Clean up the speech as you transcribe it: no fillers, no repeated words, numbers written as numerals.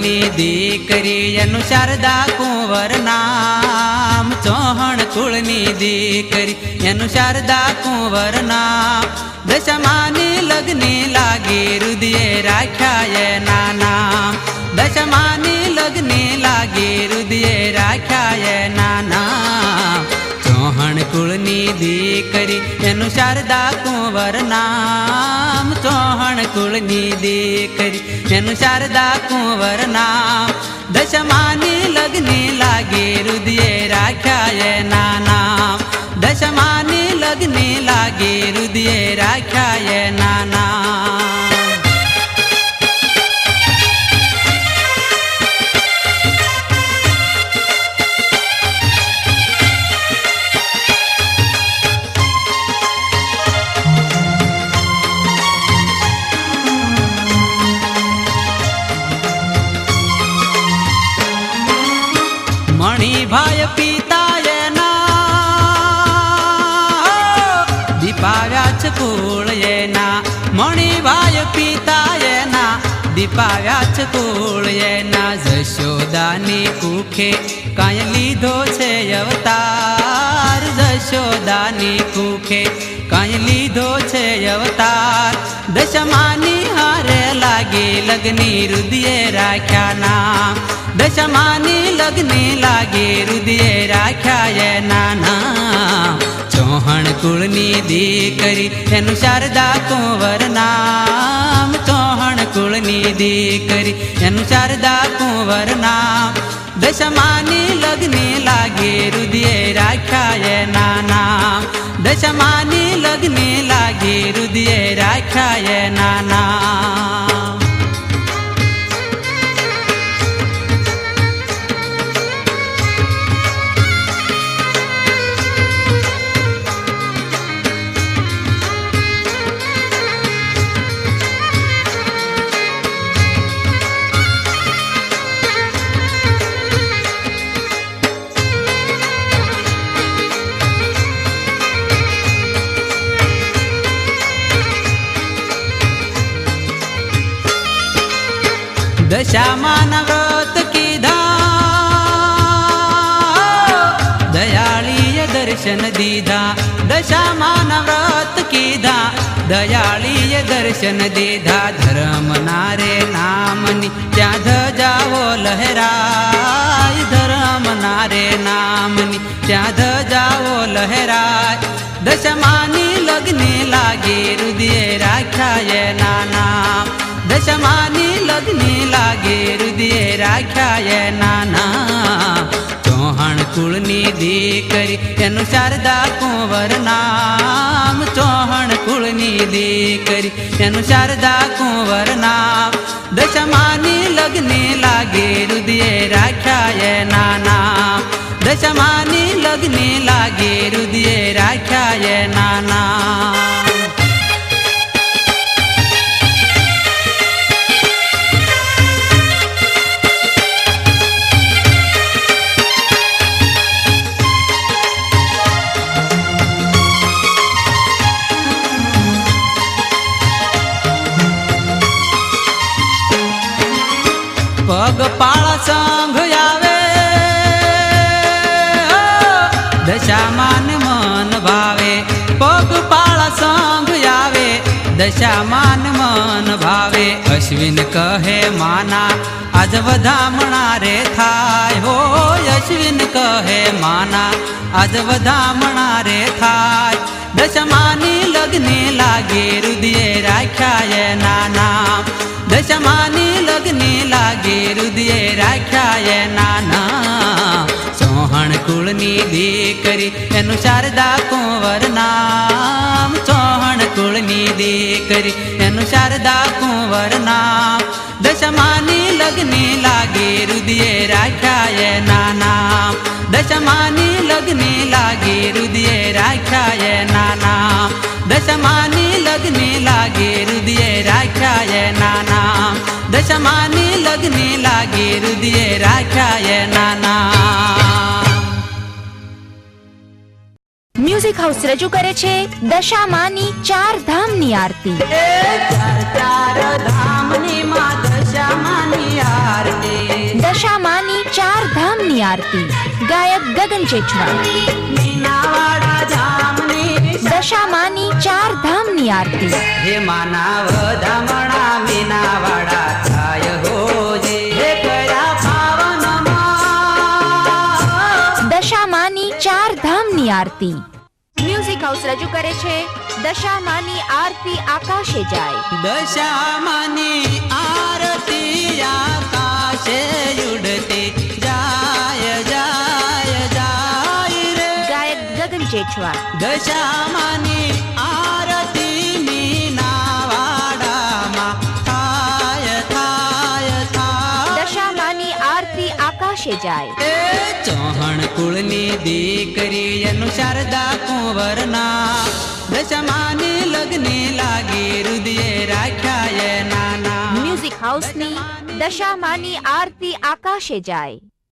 कुळनी दीकरी एनु शारदा कुंवर नाम। चौहान कुळनी दीकरी एनु शारदा कुंवर नाम। दशमानी लग्नी लागी हृदय राख्या एना नाम। दशमानी लग्नी लागी हृदय राख्या एना नाम। चौहान कुळनी दीकरी एनु शारदा कुंवर नाम। चौहान कुळनी दीकरी एनु शारदा कुंवर नाम। दशमानी लग्नी लागी हृदय राख्या एना नाम। दशमानी लग्नी लागी हृदय राख्या एना नाम। मणिभाई पिता येना दीपाव्याच कुळ येना। मणिभाई पिता येना दीपाव्याच कुळ येना। जशोदानी कुखे काय लीधो छे अवतार। जशोदानी कुखे काय लीधो छे अवतार। दशमानी हारे लागी लग्नी हृदय राख्या नाम। दशमानी लग्नी लागी हृदय राख्या एना नाम। चौहान कुळनी दीकरी एनु शारदा कुंवर नाम। चौहान कुळनी दीकरी एनु शारदा कुंवर नाम। दशमानी लग्नी लागी हृदय राख्या एना नाम। दशमानी लग्नी लागी हृदय राख्या एना नाम। दशामान व्रत कीधा दयाळीय दर्शन दीधा। दशामान व्रत कीधा दयाळीय दर्शन दीधा। धर्म नारे नामनी त्या ध्वजाओ लहराय। धर्म नारे नामनी त्या ध्वजाओ लहराय। दशमानी लग्नी लागी हृदय राख्या एना नाम। दशमानी लग्नी लागी हृदय राख्या एना नाम। चौहान कुळनी दीकरी एनु शारदा कुंवर नाम। चौहान कुळनी दीकरी एनु शारदा कुंवर नाम। दशमानी लग्नी लागी हृदय राख्या एना नाम। दशमानी लग्नी लागी हृदय राख्या एना नाम। पगपाळा संघ यावे दशामान मन भावे। पगपाळा संघ यावे दशामान मन भावे। अश्विन कहे माना आज वधामणा रे थाय हो। अश्विन कहे माना आज वधामणा रे थाय। दशमानी लग्नी लागी हृदय राख्या एना नाम। दशमानी लग्नी लागी हृदय राख्या एना नाम। चौहान कुळनी दीकरी एनु शारदा कुंवर नाम। चौहान कुळनी दीकरी एनु शारदा कुंवर नाम। दशमानी लग्नी लागी हृदय राख्या एना नाम। दशमानी लग्नी लागी हृदय राख्या एना नाम। दशमानी लग्नी लागी हृदय राख्या एना नाम। दशमानी लग्नी लागी हृदय राख्या एना नाम। म्यूजिक हाउस रजू करे छे दशामानी 4 धामनी आरती। 4 धामनी मां दशामानी आरती। દશામાની 4 ધામની આરતી ગાયક ગગન ચેચવા. મીનાવાડા ધામની દશામાની 4 ધામની આરતી હે માના વધામણા મીનાવાડા થાય હોજે હે કયા પાવનમાં દશામાની 4 ધામની આરતી. મ્યુઝિક હાઉસ રજૂ કરે છે દશામાની આરતી આકાશે જાય. દશામાની આરતી આકાશે ઉડતી જાય જાય જાય રે. ગાયક ગગન ચેચવા. દશામાની આરતી મીનાવાડામાં થાય થાય થાય. દશામાની આરતી આકાશે જાય. એ ચૌહાણ કુળની દીકરી એનું શારદા કુંવરના દશામાની લગ્ને લાગી રુદિયે રાખ્યા એ નાના. મ્યુઝિક હાઉસની દશામાની આરતી આકાશે જાય.